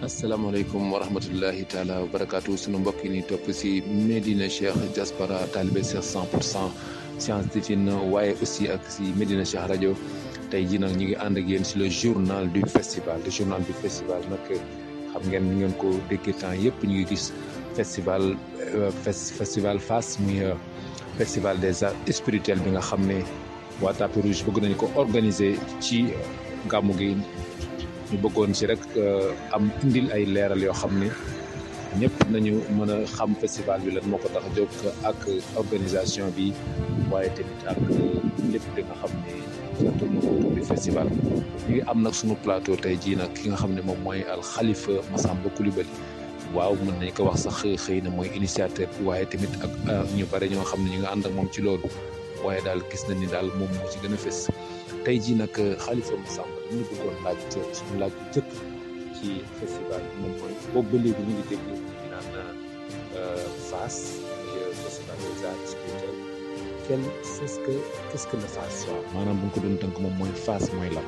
asalaamaaleykum wa rahmatullahi taala wa barakaatu sunu mbokk yi ni topp si Medina Cheikh Diaspora Talibé Cheikh 100% science divine waaye aussi ak si Medina Cheikh rajo tey jii nag ñu ngi ànd ak yéen si le journal du festival nag xam ngeen ni ngeen ko déggee temps yëpp ñu ngi gis festival Fass muy festival des arts spirituels bi nga xam ne waa Tapis Rouge bëgg nañu ko organiser ci gàmmu gi. ñu bëggoon si rek am indil ay leeral yoo xam ne ñëpp nañu mën a xam festival bi lan moo ko tax a jóg ak organisation bi waaye tamit ak lépp li nga xam ne surtout moo ko tudd festival ñu ngi am nag sunu plateau tey jii nag ki nga xam ne moom mooy al Khalifa Massamba Coulibaly waaw mën nañ ko wax sax xëy na mooy initiateur bi waaye tamit ak ñu bare ñoo xam ne ñu nga ànd ak moom ci loolu waaye daal gis nañ ni daal moom moo ci gën a fës tey jii nag Khalifa Massamba ñu bëggoon laaj suñu laaj bu jëkk ci festival bi moom mooy boobu ba léegi ñu ngi dégg ñu naan Fass festival des arts spirituels qu'est-ce que le Fass waaw maanaam bu ñu ko doon tënk moom mooy Fass mooy lan.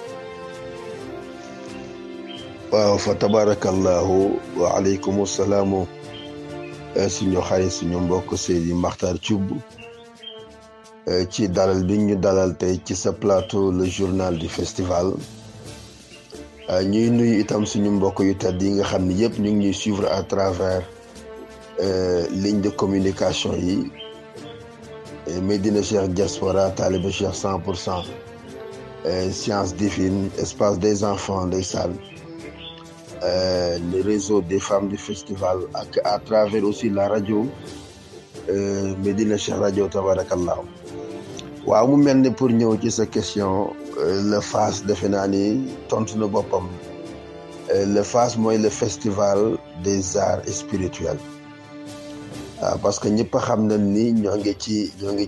waaw fa tabarakallahu wa aleykum salaamu suñu xarit suñu mbokk Seydi Makhtar Thioub ci dalal bi ñu dalal tey ci sa plateau le journal du festival ñuy nuyu itam suñu mbokk yu tedd yi nga xam ne yëpp ñu ngi ñuy suivre à travers ligne de communication yi Medina Cheikh Diaspora Talibé Cheikh 100% science divine espace des enfants ndeysaan le réseau des femmes du festival ak à travers aussi la radio Medina Cheikh rajo tabarakallahu waaw mu mel ni pour ñëw ci sa question le Fass defe naa ni tontu na boppam le Fass mooy le festival des arts spirituels waaw parce que ñëpp xam nañ ni ñoo ngi ci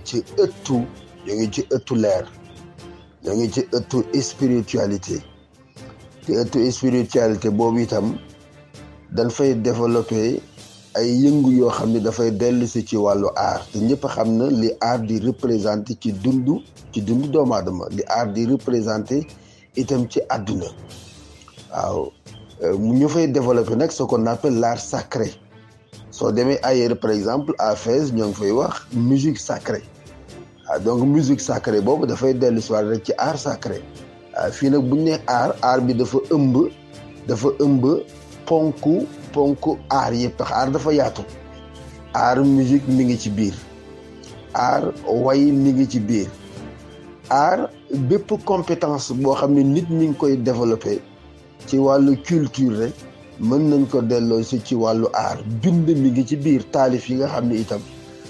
ëttu leer ñoo ngi ci ëttu spiritualité te ëttu spiritualité boobu itam dañ fay développer ay yëngu yoo xam ne dafay dellu si ci wàllu art te ñëpp xam na li art di représenté ci dundu doomu aadama li art di représenté itam ci àdduna waaw ñu fay développé nag ce qu'on appelle l'art sacré soo demee ailleurs par exemple à Fès ñoo ngi fay wax musique sacrée waaw donc musique sacrée boobu dafay dellu si waat rek ci art sacré waaw fii nag bu ñu nee art bi dafa ëmb ponku aar yëpp tax aar dafa yaatu aar musique mi ngi ci biir aar way mi ngi ci biir aar bépp compétence boo xam ne nit ñi ngi koy développé ci wàllu culture rek mën nañ ko delloo si ci wàllu aar bind mi ngi ci biir taalif yi nga xam ne itam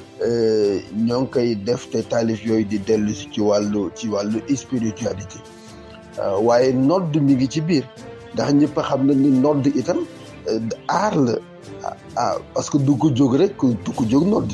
ñoo ngi koy def te taalif yooyu di dellu si ci wàllu spiritualité waaye nodd mi ngi ci biir ndax ñëpp xam nañ ni nodd itam aar la parce que du ko jóg rek du ko jóg nodd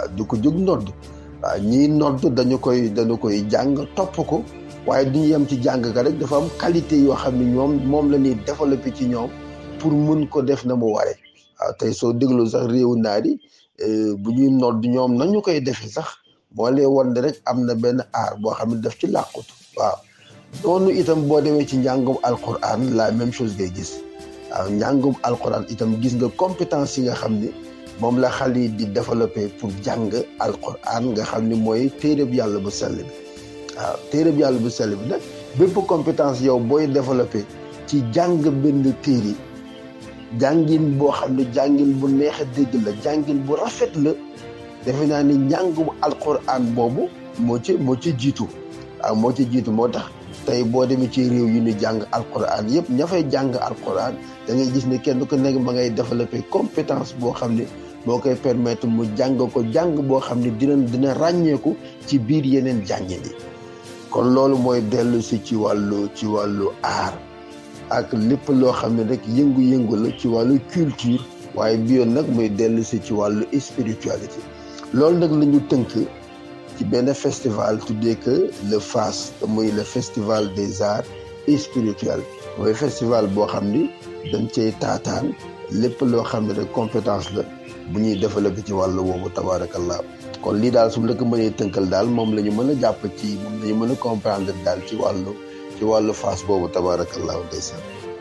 waaw ñii nodd dañu koy jàng topp ko waaye duñu yem ci jàng ka rek dafa am qualité yoo xam ne moom la ñuy développé ci ñoom pour mën ko def na mu waree waaw tey soo déglu sax réewu naar yi bu ñuy nodd ñoom nañu koy defee sax moo lay won rek am na benn aar boo xam ne daf ci làqutu waaw noonu itam boo demee ci njàngum alquran la même chose ngay gis waaw njàngum alquran itam gis nga compétence yi nga xam ni moom la xale yi di développé pour jàng alquran nga xam ni mooy téereb yàlla bu sell bi waaw téereb yàlla bu sell bi nag bépp compétence yow booy développé ci jàng benn téere jàngin boo xam ne jàngin bu neex a dégg la jàngin bu rafet la defe naa ni njàngum alquran boobu moo ci jiitu waaw moo tax tey boo demee ci réew yu ñu jàng alquran yëpp ña fay jàng alquran da ngay gis ne kenn ku nekk ma ngay développé compétence boo xam ne moo koy permettre mu jàng ko jàng boo xam ne dina ràññeeku ci biir yeneen jàngin yi kon loolu mooy dellu si ci wàllu art ak lépp loo xam ne rek yëngu-yëngu la ci wàllu culture waaye bi yoon nag mooy dellu si ci wàllu spiritualité loolu nag la ñu tënk ci benn festival tuddee que le Fass muy le festival des arts spirituels mooy festival boo xam ni dañ cay taataan lépp loo xam ne rek compétence la bu ñuy développé ci wàllu boobu tabarakallah kon lii daal su la ko mënee tënkal daal moom la ñu mën a jàpp ci moom la ñu mën a comprendre daal ci wàllu Fass boobu tabarakallah ndeysaan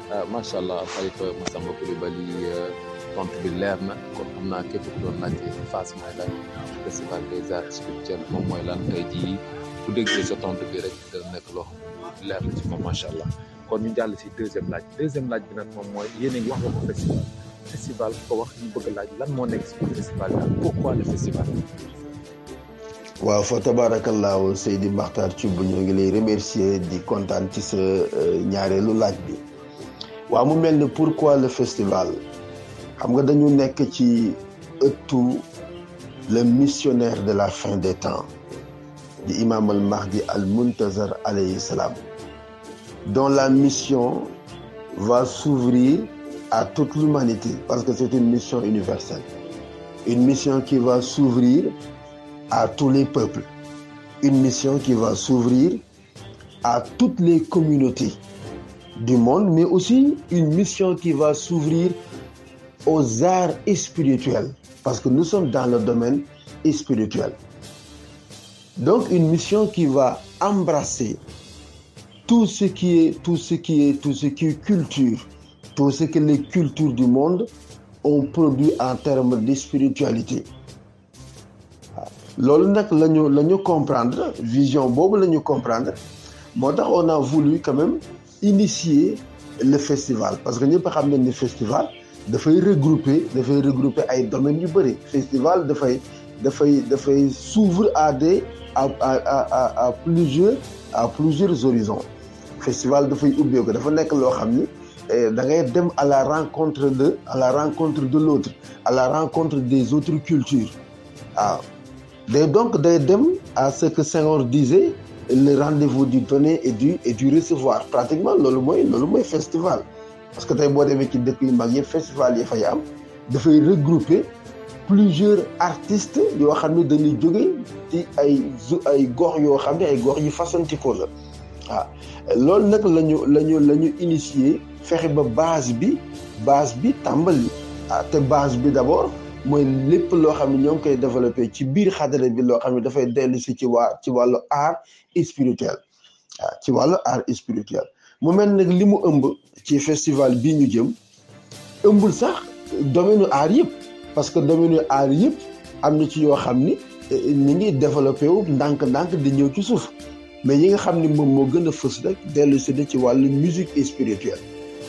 macha allah Khalifa Massamba Coulibaly tontu bi leer na kon xam naa képp ku doon laajte Fass mooy lan festival des arts spirituels moom mooy lan tey jii bu déggee sa tontu bi rek dana nekk loo xam leer na ci moom macha allah kon ñu jàll si deuxième laaj bi nag moom mooy yéen a ngi wax nga ko festival ko wax ñu bëgg laaj lan moo nekk si festival bi pourquoi le festival. waaw fa tabarakallahu Seydi Makhtar Thioub ñoo ngi lay remercier di kontaan ci sa ñaareelu laaj bi waaw mu mel ne pourquoi le festival xam nga dañu nekk ci ëttu le missionnaire de la fin des temps di imam al mahdi al muntazar alayhi salam dont la mission va s'ouvrir à toute l'humanité parce que c'est une mission universelle, une mission qui va s'ouvrir à tous les peuples, une mission qui va s'ouvrir à toutes les communautés du monde, mais aussi une mission qui va s'ouvrir aux arts spirituels, parce que nous sommes dans le domaine spirituel. Donc une mission qui va embrasser tout ce qui est culture, tout ce que les cultures du monde ont produit en termes de spiritualité. Loolu nag la ñu comprendre vision boobu la ñu comprendre moo tax on a voulu quand même initier le festival parce que ñëpp xam nañ ne festival dafay regrouper ay domaines yu bëri. Festival dafay s'ouvre à plusieurs horizons. Festival dafay ubbeeku dafa nekk loo xam ni da ngay dem à la rencontre de l'autre, à la rencontre des autres cultures. waaw day dem à ce que Senghor disait le rendez-vous du donner et du recevoir. Pratiquement loolu mooy festival parce que tey boo demee ci dëkk yu mag yëpp festival yi fay am dafay regrouper plusieurs artistes yoo xam ne dañuy jóge ci ay gox yoo xam ne ay gox yu fasantikoo la waaw loolu nag la ñu initier fexe ba base bi tàmbali te base bi d'abord mooy lépp loo xam ne ñoo ngi koy développé ci biir xadara bi loo xam ne dafay dellu si ci wàllu art spirituel ci wàllu art spirituel mu mel nag li mu ëmb ci festival bii ñu jëm ëmbul sax domaine art yëpp parce que domaine art yëpp am na ci yoo xam ni ñu ngi développé wu ndànk-ndànk di ñëw ci suuf mais yi nga xam ni moom moo gën a fës rek dellu si ci wàllu musique spirituelle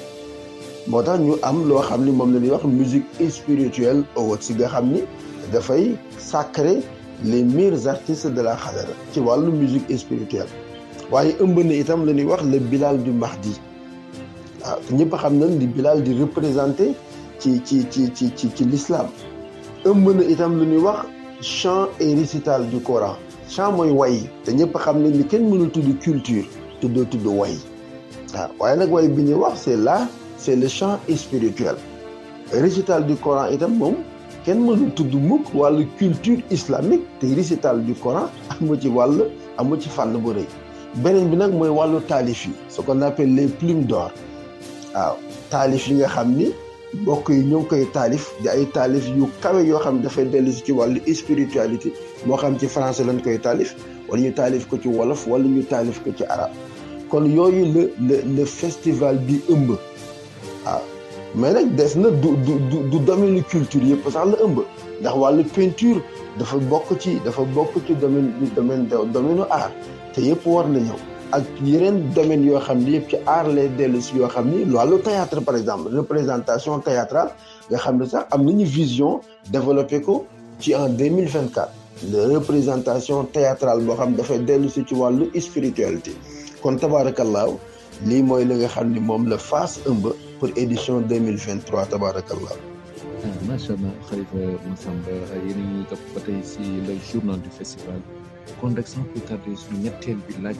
moo tax ñu am loo xam ni moom la ñuy wax musique spirituelle awards si nga xam ni dafay sacrer les meilleurs artistes de la xadara ci wàllu musique spirituelle waaye ëmb na itam la ñuy wax le Bilal du Mahdi waaw ñëpp xam nañ di Bilal di représenter ci l'islam ëmb na itam lu ñuy wax chant et récital du Coran. chant mooy way te ñëpp xam nañ ni kenn mënul tudd culture tudd way waaw waaye nag way bi ñuy wax c'est le chant spirituel. Récital du Coran itam moom kenn mënul tudd mukk wàllu culture islamique te récital du Coran amu ci fànn bu rëy beneen bi nag mooy wàllu taalif yi ce qu'on appelle les plumes d'or waaw taalif yi nga xam ni mbokk yi ñoo ngi koy taalif di ay taalif yu kawe yoo xam ne dafay dellu si ci wàllu spiritualité moo xam ci français lañ koy taalif wala ñu taalif ko ci wolof wala ñu taalif ko ci arabe kon yooyu le festival bi ëmb waaw mais nag des na du domaine culture yëpp sax la ëmb ndax wàllu peinture dafa bokk ci domaine art te yëpp war na ñëw ak yeneen domaine yoo xam ni yëpp ci art lay dellu si yoo xam ni wàllu théâtre par exemple représentation théâtrale nga xam ne sax am nañu vision développé ko ci en 2024 la représentation théâtrale boo xam dafay dellu si ci wàllu spiritualité kon tabaarakallaahu lii mooy li nga xam ni moom la Fass ëmb pour édition 2023 tabarakallah. macha allah Khalifa Massamba yéen a ngi topp ba tey si le journal du festival kon rek sans plus tarder suñu ñetteel bi laaj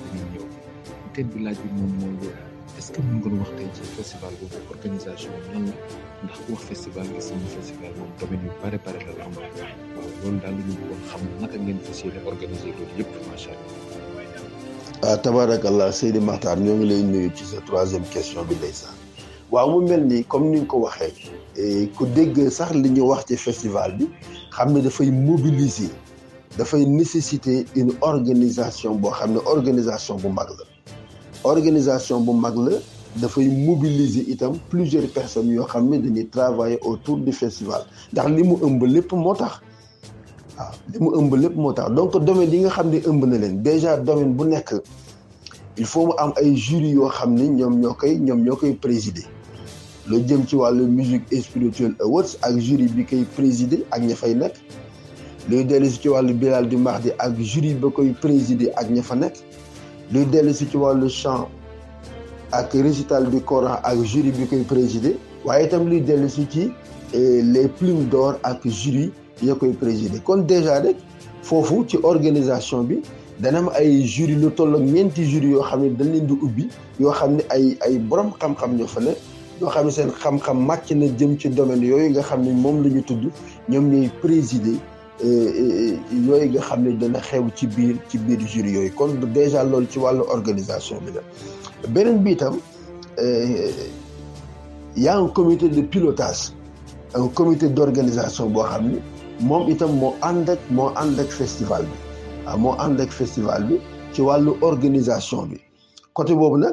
bi moom mooy est-ce que mën nga wax tey ci festival boobu organisation nan la ndax ku wax festival gis nañu festival moom domaine yu bare la am waaw loolu daal la ñu bëggoon xam naka ngeen fas yéene organiser loolu yëpp macha allah. tabarakallah Seydi Makhtar ñoo ngi lay nuyu ci sa troisième question bi ndeysaan. waaw mu mel ni comme ni nga ko waxee ku dégg sax li ñu wax ci festival bi xam ne dafay mobiliser dafay nécessiter une organisation boo xam ne organisation bu mag la dafay mobiliser itam plusieurs personnes yoo xam ne dañuy travailler autour du festival ndax li mu ëmb lépp moo tax waaw li mu ëmb lépp moo tax donc domaine yi nga xam ne ëmb na leen déjà domaine bu nekk il faut mu am ay jury yoo xam ne ñoom ñoo koy présider lu jëm ci wàllu musique et spirituel awards ak jury bi koy présider ak ña fay nekk luy dellu si ci wàllu Bilal du Mahdi ak jury ba koy présider ak ña fa nekk luy dellu si ci wàllu chant ak récital du Coran ak jury bi koy présider waaye itam luy dellu si ci les plumes d'or ak jury ya koy présider kon déjà rek foofu ci organisation bi dana am ay jury lu toll ak ñeenti jury yoo xam ne dañ leen di ubbi yoo xam ne ay borom xam-xam ñoo fa nekk yoo xam ne seen xam-xam màcc na jëm ci domaine yooyu nga xam ne moom la ñu tudd ñoom ñooy présider yooyu nga xam ne dana xew ci biir jury yooyu kon déjà loolu ci wàllu organisation bi la beneen bi itam y a un comité de pilotage un comité d'organisation boo xam ni moom itam moo ànd ak festival bi waaw moo ànd ak festival bi ci wàllu organisation bi côté boobu nag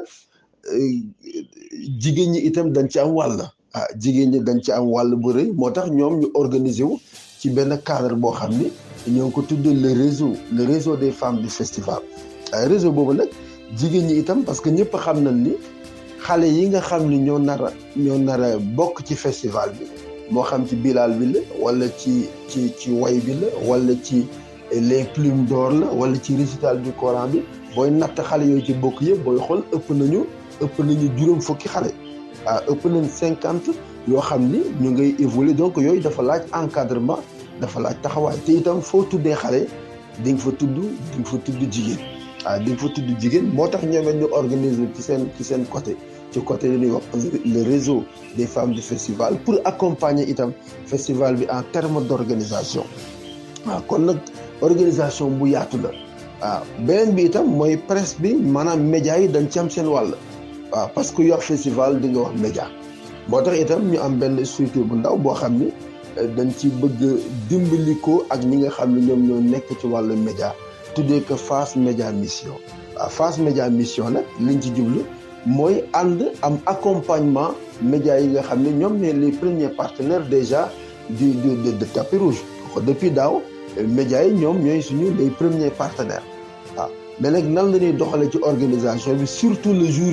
jigéen ñi itam dañ ci am wàll jigéen ñi dañ ci am wàll bu rëy moo tax ñoom ñu organiser wu ci benn cadre boo xam ni ñoo ngi ko tuddee le réseau des femmes du festival réseau boobu nag jigéen ñi itam parce que ñëpp xam nañ ni xale yi nga xam ni ñoo nar a bokk ci festival bi moo xam ci Bilal bi la wala ci way bi la wala ci les plumes d'or la wala ci récital du Coran bi booy natt xale yooyu ci bokk yëpp booy xool ëpp nañu juróom fukki xale ëpp nañ 50 yoo xam ni ñu ngay évoluer donc yooyu dafa laaj encadrement dafa laaj taxawaay te itam foo tuddee xale di nga fa tudd jigéen di nga fa tudd jigéen moo tax ñoom ñu organiser ci seen côté li ñuy wax le réseau des femmes du festival pour accompagner itam festival bi en termes d'organisation kon nag organisation bu yaatu la beneen bi itam mooy presse bi maanaam média yi dañ ci am seen wàll parce que yor festival di nga wax média moo tax itam ñu am benn structure bu ndaw boo xam ni dañ ci bëgg dimbali ko ak ñi nga xam ne ñoom ñoo nekk ci wàllu média tuddee ko Fass Média Mission Fass Média Mission nag liñ ci jublu mooy ànd am accompagnement média yi nga xam ne ñoom ne les premiers partenaires déjà de tapis rouge depuis daaw média yi ñoom ñooy suñu les premiers partenaires mais nag nan la ñuy doxalee ci organisation bi surtout le jour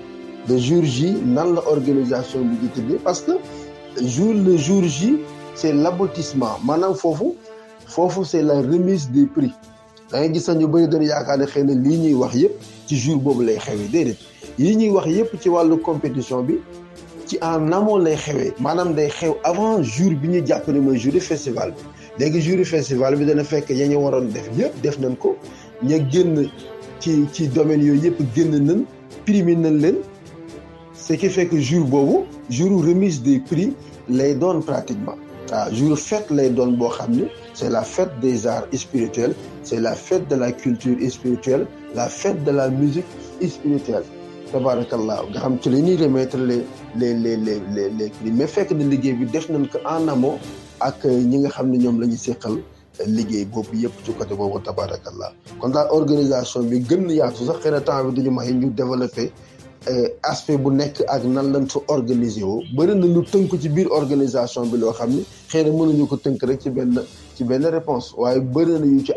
J nan la organisation bi di tëddee parce que le jour J c'est l'aboutissement maanaam foofu c'est la remise des prix da ngay gis ñu bëri dañu yaakaar ne xëy na lii ñuy wax yëpp ci jour boobu lay xewee déedéet yi ñuy wax yëpp ci wàllu compétition bi ci en amont lay xewee maanaam day xew avant jour bi ñu jàpp ne mooy jour festival bi léegi jour festival bi dana fekk ya ñu waroon def yëpp def nañ ko ña génn ci domaine yooyu yëpp génn nañ primé nañ leen ce qui fait que jour boobu jour remise des prix lay doon pratiquement jour fête lay doon boo xam ne c'est la fête des arts spirituels c'est la fête de la culture spirituelle la fête de la musique spirituelle tabarakallah nga xam ci la ñuy remettre les prix mais fekk na liggéey bi def nañ ko en amont ak ñi nga xam ne ñoom la ñu seqal liggéey boobu yëpp ci côté boobu tabarakallah kon daal organisation bi gën na yaatu sax xëy na temps bi duñu may ñu développer aspect bu nekk ak nan lañ fa organiser woo bëri na lu tënk ci biir organisation bi loo xam ne xëy na mënuñu ko tënk rek ci benn réponse waaye bëri na yu ci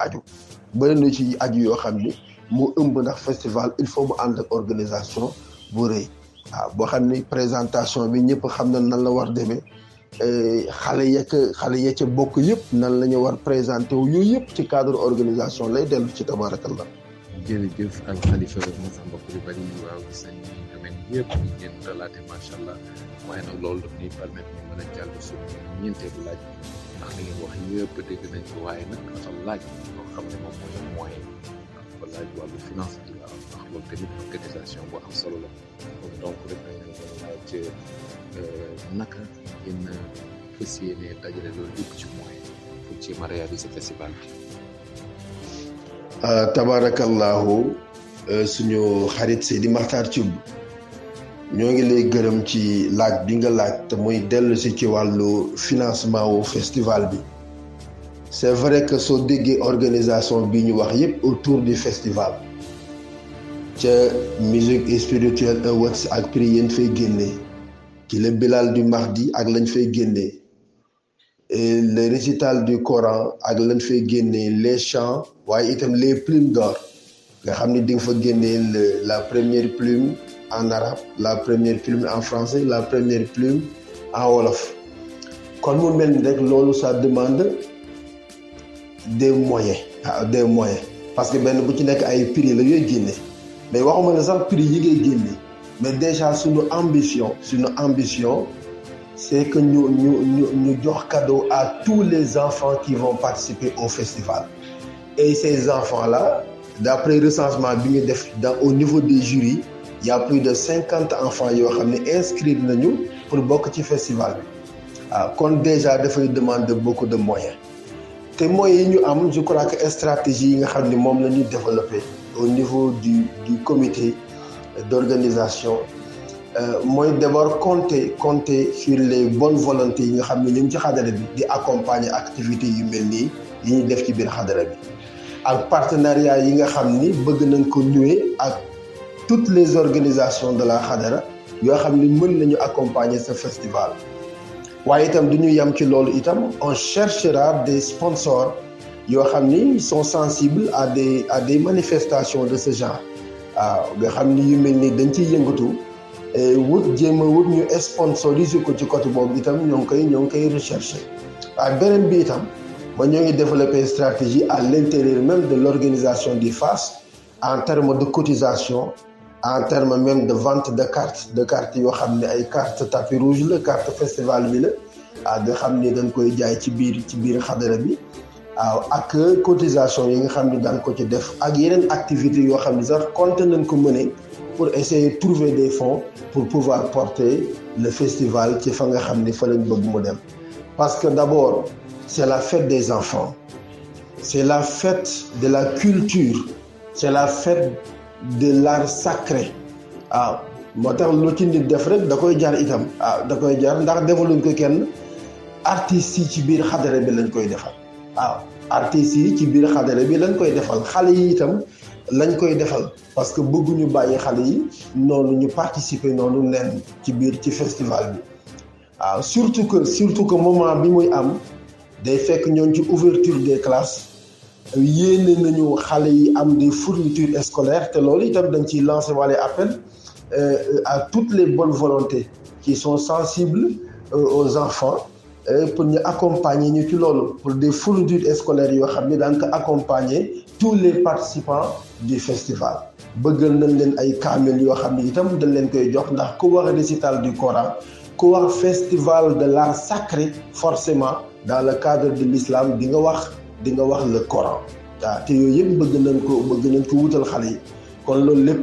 aju yoo xam ni mu ëmb ndax festival il faut mu ànd ak organisation bu rëy boo xam ni présentation bi ñëpp xam na nan la war demee xale ya ca bokk yëpp nan la ñu war présenté wu yooyu yëpp ci cadre organisation lay dellu ci tabarakallah. jërëjëf al Khalifa Moussa mbokk yu bari waaw gis nañ ni domaine yëpp ñu ngeen relaté macha allah waaye nag loolu daf ñuy permettre ñu mën a jàll suñu ñeenteelu laaj ndax li ngeen wax yëpp dégg nañ ko waaye nag dafa laaj loo xam ne moom mooy moyen dafa laaj wàllu finance bi la ndax loolu tamit organisation bu am solo la donc rek nañ leen doon laaj naka ngeen fas yéene dajale loolu yëpp ci moyen pour ci ma réaliser festival bi. tabarakallahu suñu xarit Seydi Makhtar Thioub ñoo ngi lay gërëm ci laaj bi nga laaj te muy dellu si ci wàllu financement wu festival bi c'est vrai que soo déggee organisation bi ñu wax yépp autour du festival ca musique spirituelle wax ak prix yéen fay génnee ci le Bilal du Mahdi ak lañ fay génnee et le récital du Coran ak lañ fay génnee les chants waaye itam les plumes d'or nga xam ni di nga fa génnee la première plume en arabe la première plume en français la première plume en wolof kon mu mel ni rek loolu ça demande des moyens parce que benn bu ci nekk ay prix la yooy génne mais waxuma ne sax prix yi ngay génne mais déjà suñu ambition c'est que ñu jox cadeau à tous les enfants qui vont participer au festival et ces enfants là d'après recensement bi ñu def au niveau des jurys il y a plus de 50 enfants yoo xam ne inscrits nañu pour bokk ci festival bi kon déjà dafay demander beaucoup de moyens te moyens yi ñu am je crois que stratégie yi nga xam ne moom la ñuy développer au niveau du comité d'organisation mooy d'abord compter sur les bonnes volontés yi nga xam ne ñu ngi ci xadara bi di accompagner activités yu mel nii yi ñuy def ci biir xadara bi ak partenariat yi nga xam ni bëgg nañ ko ñëwee ak toutes les organisations de la xadara yoo xam ni mën nañu accompagner ce festival waaye itam du ñu yem ci loolu itam on cherchera des sponsors yoo xam ni sont sensibles à des manifestations de ce genre waaw nga xam ni yu mel ni dañ ciy yëngatu jéem a wut ñu sponsoriser ko ci côté boobu itam ñoo ngi koy rechercher waaye beneen bi itam ba ñoo ngi développer stratégie à l'intérieur même de l'organisation du FAS en termes de cotisation en termes même de vente de cartes yoo xam ne ay carte tapis rouge la carte festival bi la nga xam ni dañ koy jaay ci biir xadara bi waaw ak cotisation yi nga xam ni daan ko ci def ak yeneen activités yoo xam ni sax compté nañ ko mener pour essayer de trouver des fonds pour pouvoir porter le festival ci fa nga xam ni fa lañ bëgg mu dem parce que d'abord c'est la fête des enfants c'est la fête de la culture c'est la fête de l'art sacré waaw moo tax lu ci nit def rek da koy jar itam da koy jar ndax defaluñ ko kenn artistes yi ci biir xadara bi lañ koy defal waaw artistes yi ci biir xadara bi lañ koy defal xale yi itam lañ koy defal parce que bëgguñu bàyyi xale yi noonu ñu participer noonu nen ci festival bi waaw surtout que moment bi muy am day fekk ñoon ci ouverture des classes yéene nañu xale yi am des fournitures scolaires te loolu itam dañ ciy lancer wale appel à toutes les bonnes volontés qui sont sensibles aux enfants pour ñu accompagner ñu ci loolu pour des fournitures scolaires yoo xam ne daan ko accompagner tous les participants du festival bëggal nañ leen ay kaamil yoo xam ne itam dañ leen koy jox ndax ku wax récital du Coran ku wax festival de l'art sacré forcément dans le cadre de l'islam di nga wax le Coran waaw te yooyu yëpp bëgg nañ ko wutal xale yi kon loolu lépp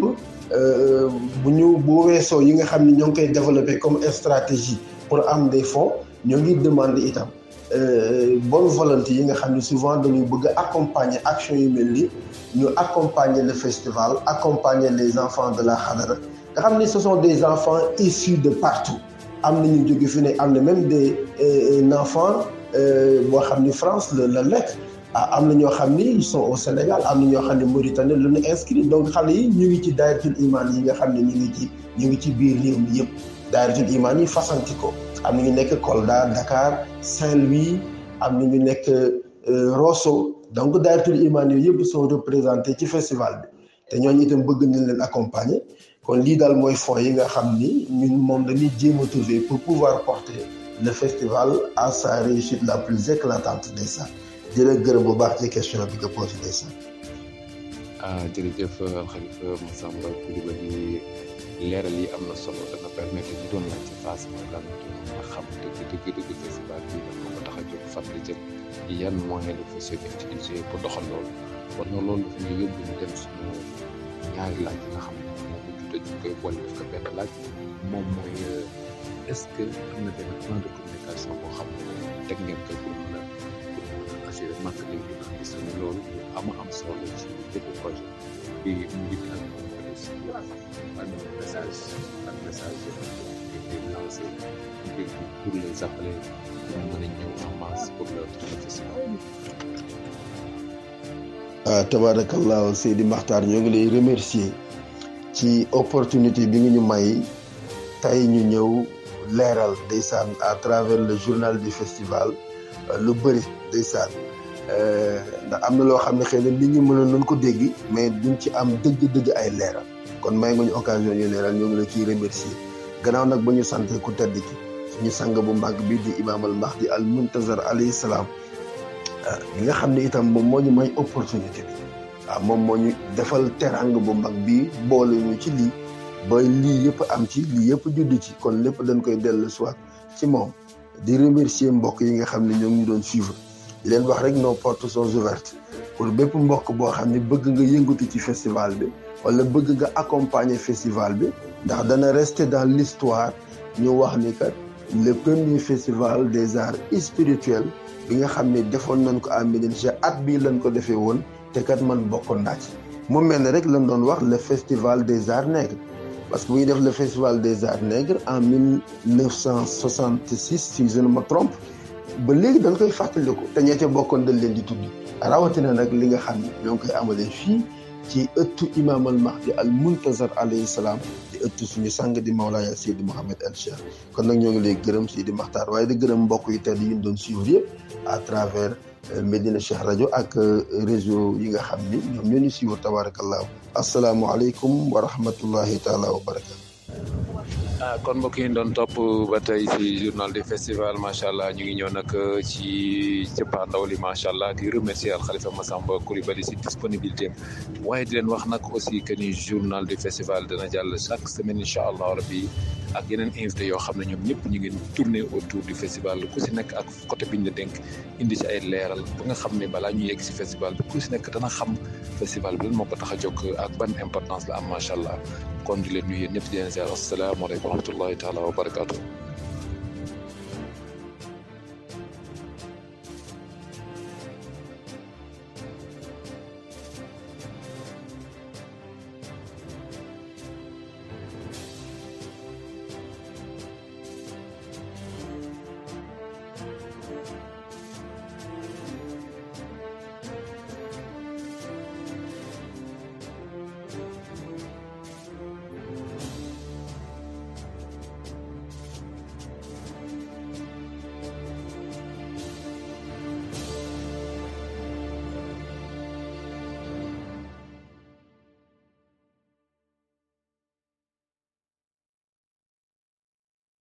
bu weesoo yi nga xam ne ñoo ngi koy développer comme stratégie pour am des fonds ñoo ngi demander itam bonne volonté yi nga xam ne souvent dañuy bëgg a accompagner action yu mel ni ñu accompagner le festival accompagner les enfants de la xadara nga xam ne ce sont des enfants issus de partout am na ñu jóge fi ne am na même des enfants boo xam ni France la nekk am na ñoo xam ni ils sont au Sénégal am na ñoo xam ne Mauritanie lu ñu inscrit donc xale yi ñu ngi ci daayiratul iman yi nga xam ne ñu ngi ci biir réew mi yëpp daayiratul iman yi fasanti ko am na ñu nekk Kolda Dakar Saint-Louis am na ñu nekk Rosso donc daayiratul iman yooyu yëpp sont représentés ci festival bi te ñooñu itam bëgg nañ leen accompagner kon lii daal mooy fonds yi nga xam ni ñun moom dañuy jéem a trouver pour pouvoir porter le festival à sa réussite la plus éclatante ndeysaan di la gërëm bu baax ci question bi nga posé ndeysaan. jërëjëf Khalifa Massamba Coulibaly leeral yi am na solo dana permettre ñu doon laaj ci phase mooy lan nga xam dëgg festival bi dafa ko tax a jóg fàttali jël yan moyens la fas yéene utiliser pour doxal loolu war na loolu dafa ñu yóbbu ñu dem suñu ñaari laaj yi nga xam ne moom la juddee ñu koy boole def ko benn laaj moom mooy est-ce que am na benn plan de communication boo xam ne teg ngeen ko pour mën a assurer marketing bi ndax gis nañu loolu am solo ci bépp projet bi mu ngi am message lancé pour les appeler pour mën a ñëw en masse pour le festival. Tabarakallah Seydi Makhtar ñoo ngi lay remercier ci opportunité bi nga ñu may tey ñu ñëw leeral ndeysaan à travers le journal du festival lu bëri ndeysaan ndax am na loo xam ne xëy na nit ñi mënoon nañ ko dégg mais duñ ci am dëgg-dëgg ay leeral kon may nga ñu occasion ñu leeral ñoo ngi la ciy remercier gannaaw nag ba ñu sant ku tedd ki suñu sang bu mag bi di Imam al Mahdi al Muntazar alayhi salaam li nga xam ne itam moom moo ñu may opportunité bi waaw moom moo ñu defal terang bu mag bi boole ñu ci lii ba lii yëpp am ci lii yëpp judd ci kon lépp dañ koy dellu soit ci moom di remercier mbokk yi nga xam ne ñoo ngi doon suivre di leen wax rek nos portes sont ouvertes pour bépp mbokk boo xam ne bëgg nga yëngatu ci festival bi wala bëgg nga accompagner festival bi ndax dana rester dans l'histoire ñu wax ni kat le premier festival des arts spirituels bi nga xam ne defoon nañ ko à Médina Cheikh at bii lañ ko defee woon te kat man bokkoon naa ci mu mel ne rek lañ doon wax le festival des arts nègres parce que bu ñuy def le festival des arts nègres en 1966 si je ne me trompe ba léegi dañ koy fàttaliku te ñee ca bokkoon dañ leen di tudd rawatina nag li nga xam ne ñoo ngi koy amalee fii ci ëttu Imam al Mahdi al Muntazar alayhi salaam di ëttu suñu sang di Mawlaaya Seydi Mouhamed El Cheikh kon nag ñoo ngi lay gërëm Seydi Makhtar waaye di gërëm mbokk yu tedd yi ñu doon suivre yëpp à travers Médina Cheikh rajo ak réseau yi nga xam ni ñoom ñoo ñu suivre tabarakallahu asalaamualeykum wa rahmatullahi taala wa barakatu kon mbokk yi doon topp ba tey ci journal du festival macha allah ñu ngi ñëw nag ci cëppaandaw li macha allah di remercier al Khalifa Massamba Coulibaly ci disponibilité am waaye di leen wax nag aussi que ni journal du festival dana jàll chaque semaine incha allah rabbi ak yeneen invité yoo xam ne ñoom ñëpp ñu ngi tourner autour du festival ku si nekk ak côté bi ñu la dénk indi ci ay leeral ba nga xam ne balaa ñu yegg si festival bi ku si nekk dana xam festival bi lan moo ko tax a jóg ak ban importance la am macha allah kon di leen nuyu yéen ñëpp di leen ziar asalaamaaleykum wa rahmatullahi taala wa barakaatu.